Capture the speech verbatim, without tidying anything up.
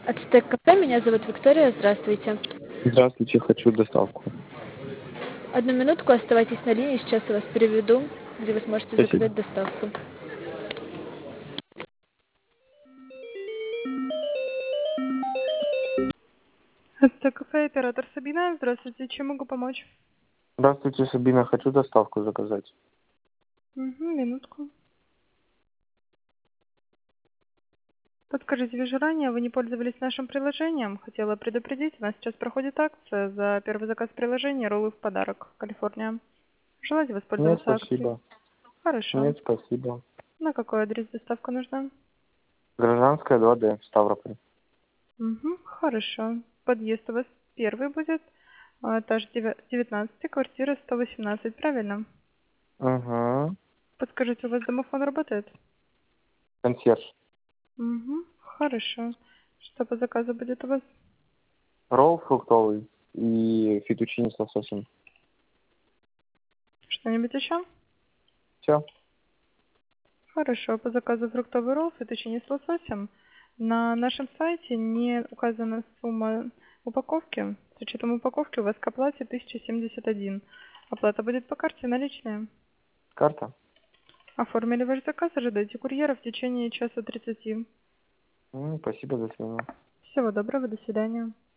Ацтек кафе, меня зовут Виктория, здравствуйте. Здравствуйте, хочу доставку. Одну минутку, оставайтесь на линии, сейчас я вас переведу, где вы сможете Спасибо. заказать доставку. Ацтек кафе, оператор Сабина, здравствуйте, чем могу помочь? Здравствуйте, Сабина, хочу доставку заказать. Угу, минутку. Подскажите, вы же ранее вы не пользовались нашим приложением? Хотела предупредить, у нас сейчас проходит акция за первый заказ приложения, роллы в подарок, Калифорния. Желаете Нет, воспользоваться акцией? спасибо. Хорошо. Нет, спасибо. На какой адрес доставка нужна? Гражданская два дэ, Ставрополь. Угу, хорошо. Подъезд у вас первый будет, а, этаж девя- девятнадцать, квартира сто восемнадцать, правильно? Угу. Подскажите, у вас домофон работает? Консьерж. Угу, хорошо. Что по заказу будет у вас? Ролл фруктовый и фетучини с лососем. Что-нибудь еще? Все. Хорошо, по заказу фруктовый ролл, фетучини с лососем. На нашем сайте не указана сумма упаковки. С учетом упаковки у вас к оплате тысяча семьдесят один. Оплата будет по карте наличная. Карта? Оформили ваш заказ, ожидайте курьера в течение часа тридцати. М, Спасибо, до свидания. Всего доброго, до свидания.